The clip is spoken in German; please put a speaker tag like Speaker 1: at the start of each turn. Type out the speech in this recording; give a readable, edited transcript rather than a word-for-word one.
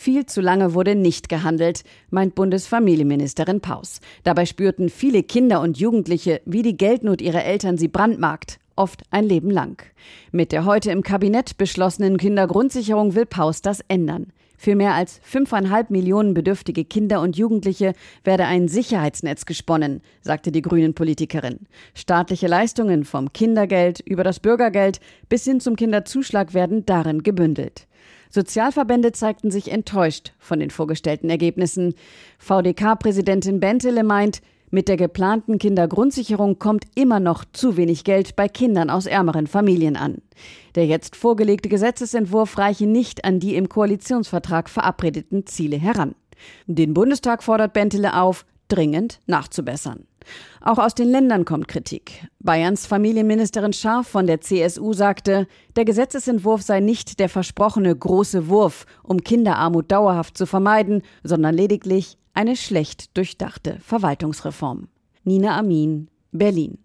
Speaker 1: Viel zu lange wurde nicht gehandelt, meint Bundesfamilienministerin Paus. Dabei spürten viele Kinder und Jugendliche, wie die Geldnot ihrer Eltern sie brandmarkt, oft ein Leben lang. Mit der heute im Kabinett beschlossenen Kindergrundsicherung will Paus das ändern. Für mehr als 5,5 Millionen bedürftige Kinder und Jugendliche werde ein Sicherheitsnetz gesponnen, sagte die Grünen-Politikerin. Staatliche Leistungen vom Kindergeld über das Bürgergeld bis hin zum Kinderzuschlag werden darin gebündelt. Sozialverbände zeigten sich enttäuscht von den vorgestellten Ergebnissen. VDK-Präsidentin Bentele meint, mit der geplanten Kindergrundsicherung kommt immer noch zu wenig Geld bei Kindern aus ärmeren Familien an. Der jetzt vorgelegte Gesetzesentwurf reiche nicht an die im Koalitionsvertrag verabredeten Ziele heran. Den Bundestag fordert Bentele auf, dringend nachzubessern. Auch aus den Ländern kommt Kritik. Bayerns Familienministerin Scharf von der CSU sagte, der Gesetzesentwurf sei nicht der versprochene große Wurf, um Kinderarmut dauerhaft zu vermeiden, sondern lediglich eine schlecht durchdachte Verwaltungsreform. Nina Amin, Berlin.